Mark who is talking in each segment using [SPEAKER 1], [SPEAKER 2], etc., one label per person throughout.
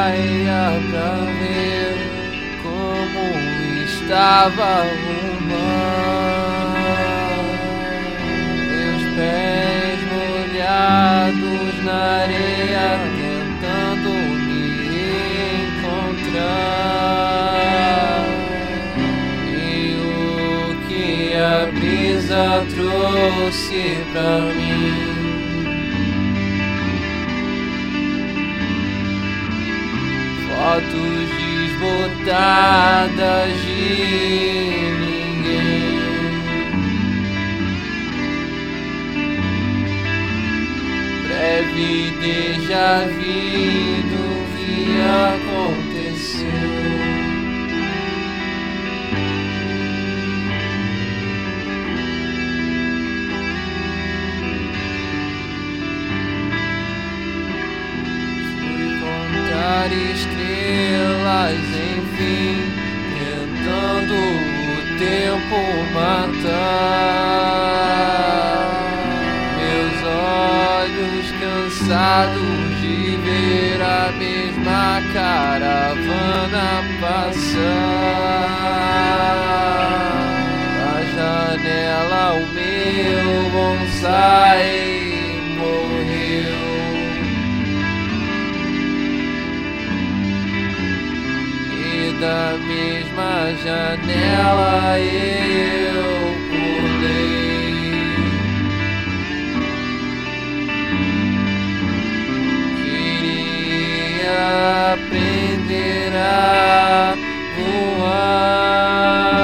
[SPEAKER 1] saia pra ver como estava o mar. Meus pés molhados na areia, tentando me encontrar. E o que a brisa trouxe pra mim? Fotos desbotadas de ninguém. Breve déjà vu do que aconteceu. Fui contar estrelas, enfim, tentando o tempo matar meus olhos cansados de ver a mesma caravana passar. Na janela o meu bonsai morreu. Da mesma janela eu pulei. Queria aprender a voar.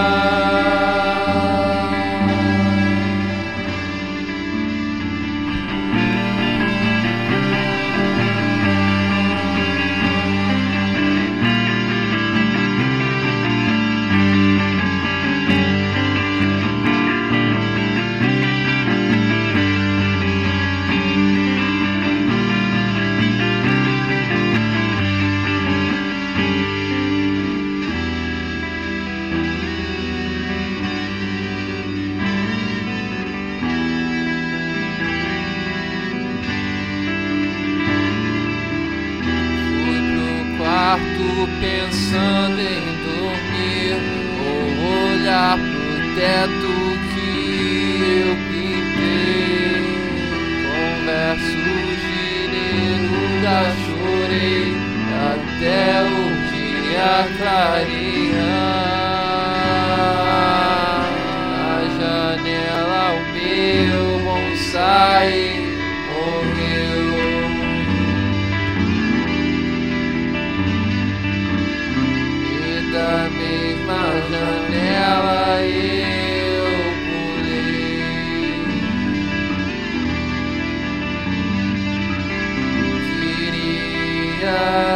[SPEAKER 1] Pensando em dormir ou olhar pro teto que eu pintei. Conversos de neruda, chorei até o dia clarear. Na janela o meu bonsai morreu. Da mesma janela eu pulei. Queria